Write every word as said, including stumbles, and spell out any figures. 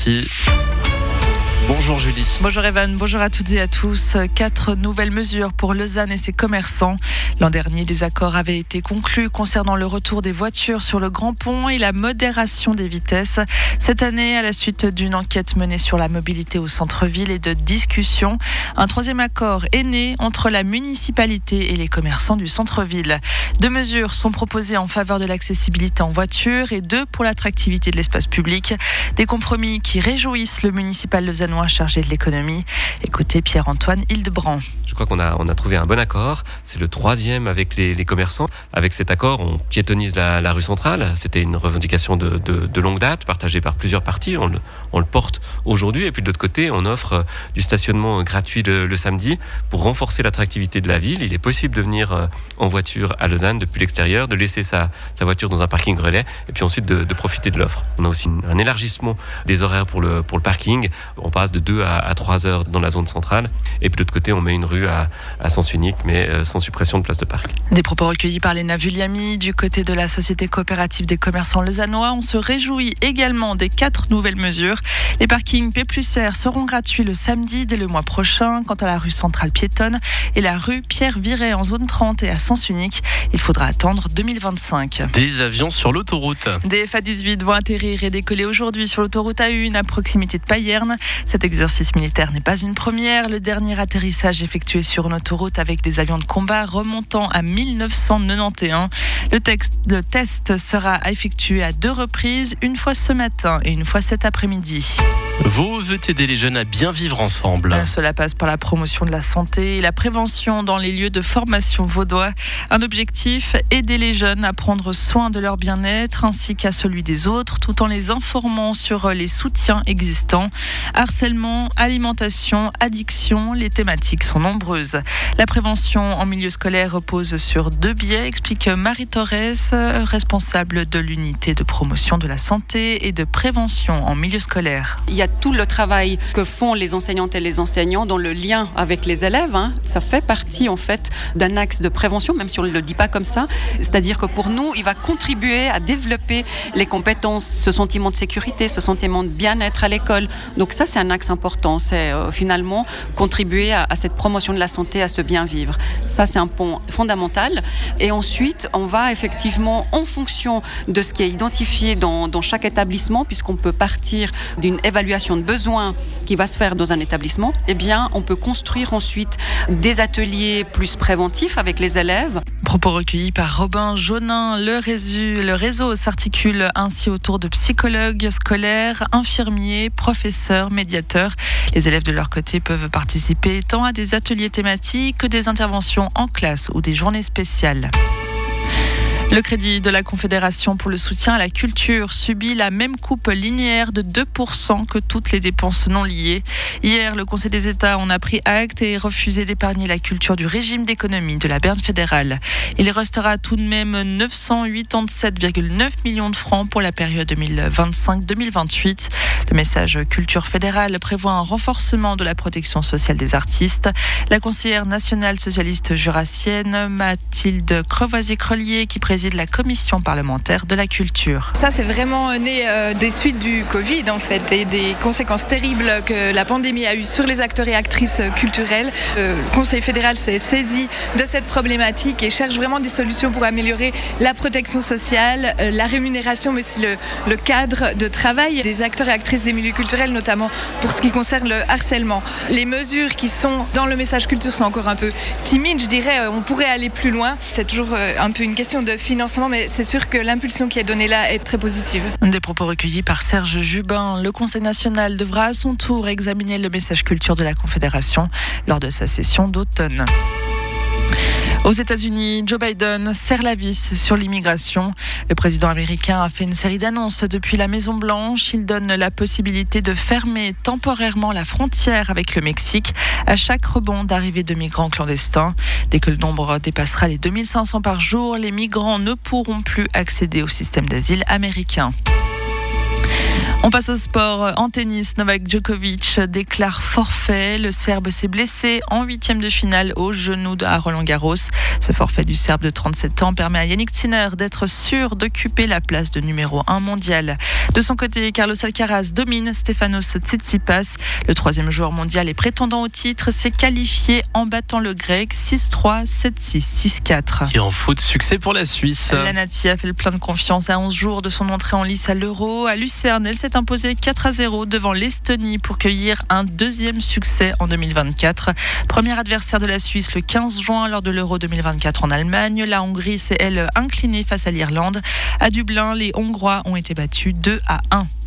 Merci. Bonjour Julie. Bonjour Evan, bonjour à toutes et à tous. Quatre nouvelles mesures pour Lausanne et ses commerçants. L'an dernier, des accords avaient été conclus concernant le retour des voitures sur le Grand Pont et la modération des vitesses. Cette année, à la suite d'une enquête menée sur la mobilité au centre-ville et de discussions, un troisième accord est né entre la municipalité et les commerçants du centre-ville. Deux mesures sont proposées en faveur de l'accessibilité en voiture et deux pour l'attractivité de l'espace public. Des compromis qui réjouissent le municipal lausannois chargé de l'économie. Écoutez Pierre-Antoine Hildebrand. Je crois qu'on a, on a trouvé un bon accord. C'est le troisième avec les, les commerçants. Avec cet accord, on piétonise la, la rue centrale. C'était une revendication de, de, de longue date, partagée par plusieurs parties. On le, on le porte aujourd'hui. Et puis de l'autre côté, on offre du stationnement gratuit le, le samedi pour renforcer l'attractivité de la ville. Il est possible de venir en voiture à Lausanne depuis l'extérieur, de laisser sa, sa voiture dans un parking relais et puis ensuite de, de profiter de l'offre. On a aussi un élargissement des horaires pour le, pour le parking. On passe de deux à trois heures dans la zone centrale. Et puis de l'autre côté, on met une rue à, à sens unique, mais sans suppression de place de parking. Des propos recueillis par Léna Vulliamy du côté de la Société coopérative des commerçants lausannois. On se réjouit également des quatre nouvelles mesures. Les parkings P plus R seront gratuits le samedi dès le mois prochain. Quant à la rue centrale piétonne et la rue Pierre Viret en zone trente et à sens unique, il faudra attendre deux mille vingt-cinq. Des avions sur l'autoroute. Des F A dix-huit vont atterrir et décoller aujourd'hui sur l'autoroute A un à proximité de Payerne. Cet exercice militaire n'est pas une première. Le dernier atterrissage effectué sur une autoroute avec des avions de combat remontant à mille neuf cent quatre-vingt-onze. Le, texte, le test sera effectué à deux reprises, une fois ce matin et une fois cet après-midi. Vous veut aider les jeunes à bien vivre ensemble. Cela passe par la promotion de la santé et la prévention dans les lieux de formation vaudois. Un objectif, aider les jeunes à prendre soin de leur bien-être ainsi qu'à celui des autres, tout en les informant sur les soutiens existants. Harcèlement, alimentation, addiction, les thématiques sont nombreuses. La prévention en milieu scolaire repose sur deux biais, explique Marie Torres, responsable de l'unité de promotion de la santé et de prévention en milieu scolaire. Il y a tout le travail que font les enseignantes et les enseignants dans le lien avec les élèves. Hein. Ça fait partie en fait d'un axe de prévention, même si on ne le dit pas comme ça. C'est-à-dire que pour nous, il va contribuer à développer les compétences, ce sentiment de sécurité, ce sentiment de bien-être à l'école. Donc ça, c'est un axe important. C'est euh, finalement contribuer à, à cette promotion de la santé, à ce bien-vivre. Ça, c'est un pont fondamental. Et ensuite, on va effectivement, en fonction de ce qui est identifié dans, dans chaque établissement, puisqu'on peut partir d'une évaluation de besoins qui va se faire dans un établissement, eh bien, on peut construire ensuite des ateliers plus préventifs avec les élèves. Propos recueillis par Robin Jaunin. Le réseau, le réseau s'articule ainsi autour de psychologues scolaires, infirmiers, professeurs, médiateurs. Les élèves de leur côté peuvent participer tant à des ateliers thématiques que des interventions en classe ou des journées spéciales. Le crédit de la Confédération pour le soutien à la culture subit la même coupe linéaire de deux pour cent que toutes les dépenses non liées. Hier, le Conseil des États en a pris acte et refusé d'épargner la culture du régime d'économie de la Berne fédérale. Il restera tout de même neuf cent quatre-vingt-sept virgule neuf millions de francs pour la période deux mille vingt-cinq deux mille vingt-huit. Le message culture fédérale prévoit un renforcement de la protection sociale des artistes. La conseillère nationale socialiste jurassienne, Mathilde Crevoisier-Crelier, qui préside de la commission parlementaire de la culture. Ça, c'est vraiment né euh, des suites du Covid, en fait, et des conséquences terribles que la pandémie a eues sur les acteurs et actrices culturels. Le Conseil fédéral s'est saisi de cette problématique et cherche vraiment des solutions pour améliorer la protection sociale, euh, la rémunération, mais aussi le, le cadre de travail des acteurs et actrices des milieux culturels, notamment pour ce qui concerne le harcèlement. Les mesures qui sont dans le message culture sont encore un peu timides, je dirais. On pourrait aller plus loin. C'est toujours euh, un peu une question de financement, mais c'est sûr que l'impulsion qui est donnée là est très positive. Des propos recueillis par Serge Jubin. Le Conseil national devra à son tour examiner le message culture de la Confédération lors de sa session d'automne. Aux États-Unis, Joe Biden serre la vis sur l'immigration. Le président américain a fait une série d'annonces depuis la Maison-Blanche. Il donne la possibilité de fermer temporairement la frontière avec le Mexique à chaque rebond d'arrivée de migrants clandestins. Dès que le nombre dépassera les deux mille cinq cents par jour, les migrants ne pourront plus accéder au système d'asile américain. On passe au sport. En tennis, Novak Djokovic déclare forfait. Le Serbe s'est blessé en huitième de finale au genou à Roland-Garros. Ce forfait du Serbe de trente-sept ans permet à Yannick Sinner d'être sûr d'occuper la place de numéro un mondial. De son côté, Carlos Alcaraz domine Stefanos Tsitsipas. Le troisième joueur mondial et prétendant au titre s'est qualifié en battant le Grec six trois, sept six, six quatre. Et en foot, succès pour la Suisse. La Nati a fait le plein de confiance à onze jours de son entrée en lice à l'Euro. À Lucerne, elle s'est imposée quatre à zéro devant l'Estonie pour cueillir un deuxième succès en deux mille vingt-quatre. Premier adversaire de la Suisse le quinze juin lors de l'Euro deux mille vingt-quatre en Allemagne. La Hongrie s'est, elle, inclinée face à l'Irlande. À Dublin, les Hongrois ont été battus deux à un.